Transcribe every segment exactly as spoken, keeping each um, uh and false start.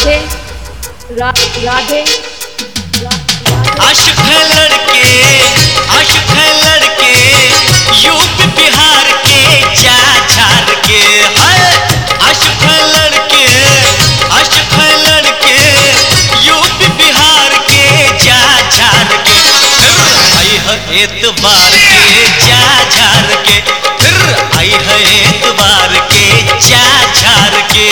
राधे रा, राधे आशिक है लड़के आशिक है लड़के यूपी बिहार के जा झार के है। आशिक है लड़के आशिक है लड़के यूपी बिहार के जा झार के आई है एतबार के जा झार के फिर आई है एतबार के जा झार के।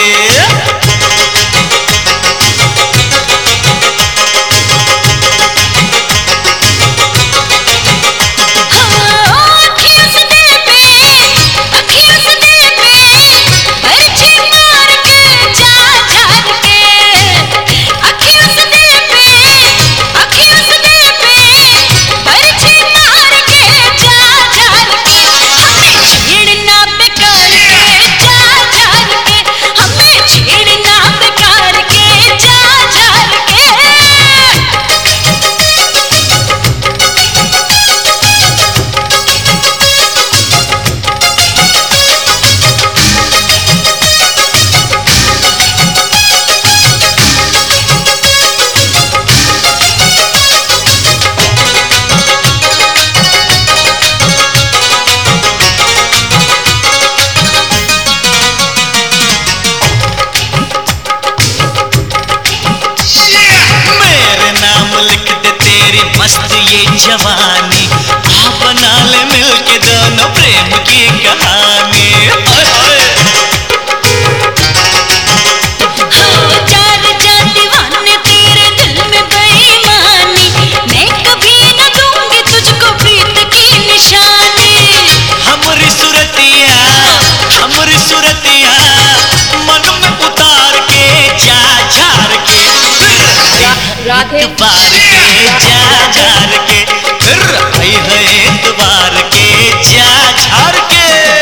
मस्त ये जवानी आ बना ले मिलके दोनों प्रेम की कहानी। हमारी सूरतिया हमारी सूरतिया मन में उतार के जा झार के राधे बार के जा झार के फिर आई है एतबार के जा झार के।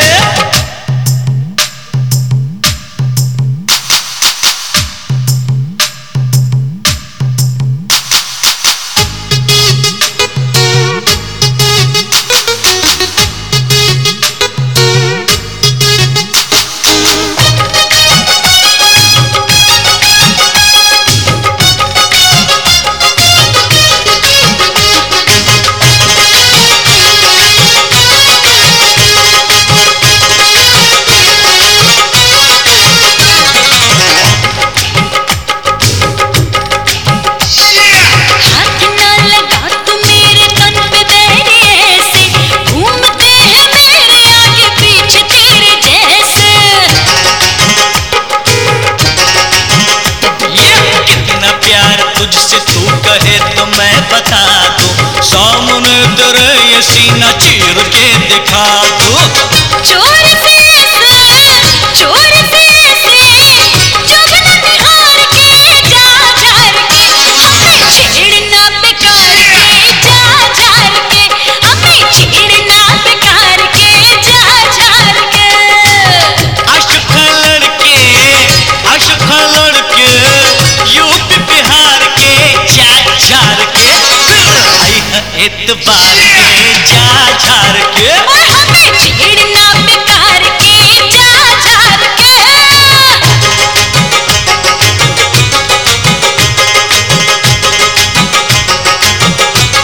तुझसे तू कहे तो मैं बता दूं सामने तेरे ये सीना चीर के दिखा दूं। चोर से चोर से चुगन निहार के जा झार के हमें छेड़ना बेकार के जा झार के हमें छेड़ना बेकार के जा झार के। आशिक है लड़के आशिक है लड़के यूपी बिहार के जा झार के फिर आई है एतबार के जा झार के और हमें छेड़ना बेकार के जा झार के।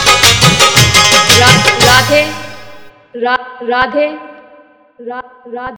रा, राधे रा, राधे रा, राधे